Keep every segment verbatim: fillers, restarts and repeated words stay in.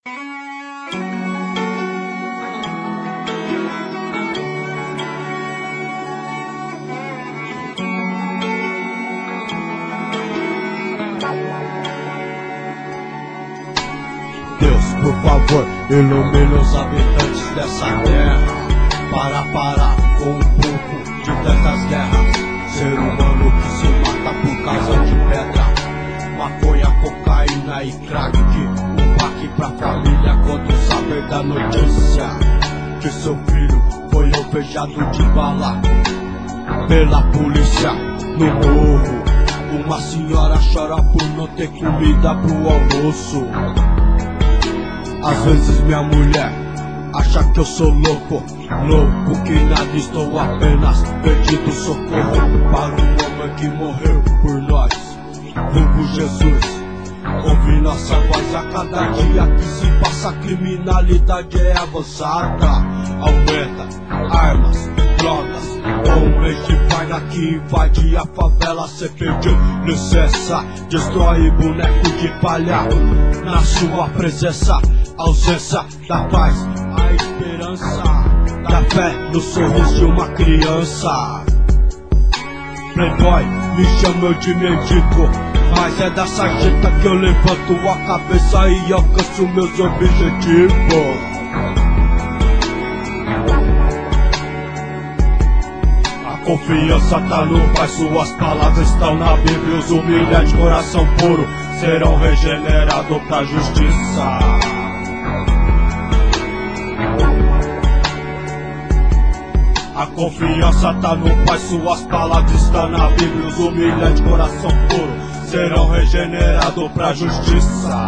Deus, por favor, ilumine os habitantes dessa terra, para parar com um pouco de tantas guerras. Ser humano que se mata por causa de pedra, maconha, cocaína e crack. Um baque pra família quando saber da notícia que seu filho foi alvejado de bala pela polícia no morro. Uma senhora chora por não ter comida pro almoço. Às vezes minha mulher acha que eu sou louco, louco que nada, estou apenas pedindo socorro para um homem que morreu por nós, vulgo Jesus. Ouve nossa voz a cada dia que se passa, a criminalidade é avançada. Aumenta armas, drogas, homens de farda que invade a favela. Cê pediu licença, destrói boneco de palha na sua presença. Ausência da paz, a esperança da fé no sorriso de uma criança. Playboy me chamou de mendigo, mas é da sarjeta que eu levanto a cabeça e alcanço meus objetivos. A confiança tá no Pai, suas palavras estão na Bíblia. Os humilhados de coração puro serão regenerados pra justiça. A confiança tá no Pai, suas palavras estão na Bíblia. Os humilhados de coração puro serão regenerados pra justiça.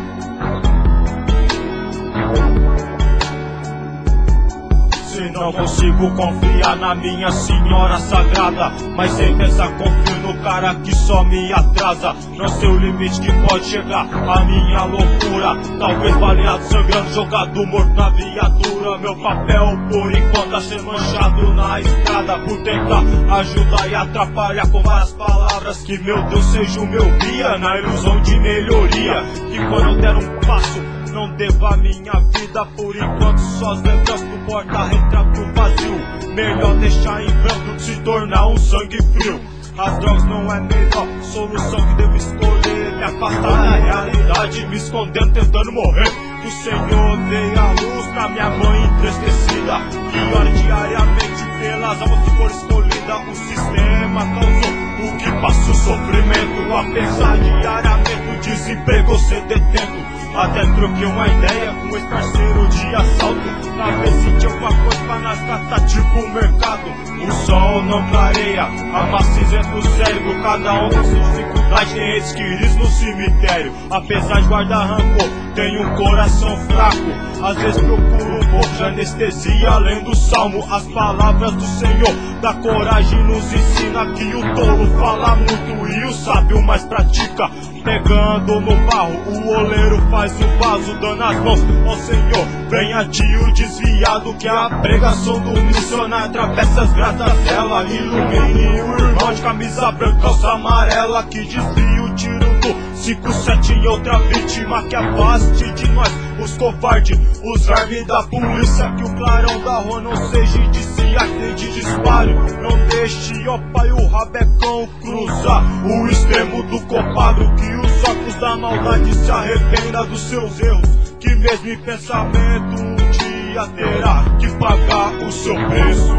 Se não consigo confiar na minha senhora sagrada, mas sem pensar confio no cara que só me atrasa. Não sei o limite que pode chegar a minha loucura. Talvez baleado, sangrando, jogado morto na viatura. Meu papel por enquanto tá sendo manchado na estrada, por tentar ajudar e atrapalhar com várias palavras. Que meu Deus seja o meu guia na ilusão de melhoria. Que quando eu der um passo não deva a minha vida por enquanto. Só as lembranças do porta-retrato vazio. Melhor deixar em branco do que se tornar um sangue frio. As drogas não é a melhor solução que devo escolher. Me afastar da realidade, me escondendo, tentando morrer. Que o Senhor dê a luz pra minha mãe entristecida, que ora diariamente pelas almas que foram escolhidas. O sistema causou o que passa o sofrimento. Apesar diariamente do desemprego ser detento. Até troquei uma ideia com esse parceiro de assalto, pra ver se tinha alguma coisa pra nós catar, tipo o mercado. O sol não clareia, a maciça do cérebro. Cada um com suas dificuldades, tem entes queridos no cemitério. Apesar de guardar rancor, tenho um coração fraco. Às vezes procuro um pouco de anestesia além do salmo. As palavras do Senhor da coragem nos ensina que o tolo fala muito e o sábio mais pratica. Pegando no barro, o oleiro faz o vaso, dando as mãos ao Senhor. Venha tio desviado, que a pregação do missionário atravessa as graças dela. Ilumine o irmão de camisa branca, calça amarela, que desvia o tiro do cinco sete em outra vítima. Que afaste de nós os covardes, os armes da polícia. Que o clarão da rua não seja de si, nem de disparo. Não deixe, ó pai, o rabecão cruzar o extremo do copadro. Que os óculos da maldade se arrependa dos seus erros. Que mesmo em pensamento um dia terá que pagar o seu preço.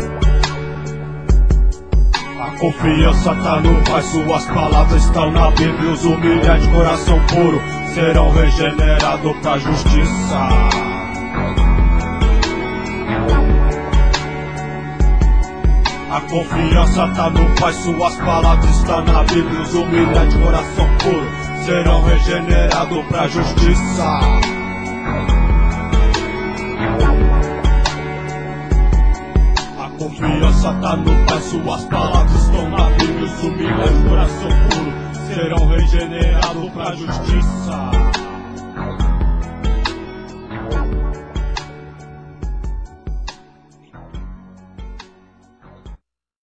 A confiança tá no Pai, suas palavras estão na Bíblia. Os humilhados de coração puro serão regenerados pra justiça. A confiança tá no Pai, suas palavras estão na Bíblia. Os humilhados de coração puro serão regenerados pra justiça. A confiança tá no Pai, suas palavras estão na Bíblia. Os humilhados de coração puro serão regenerados pra justiça.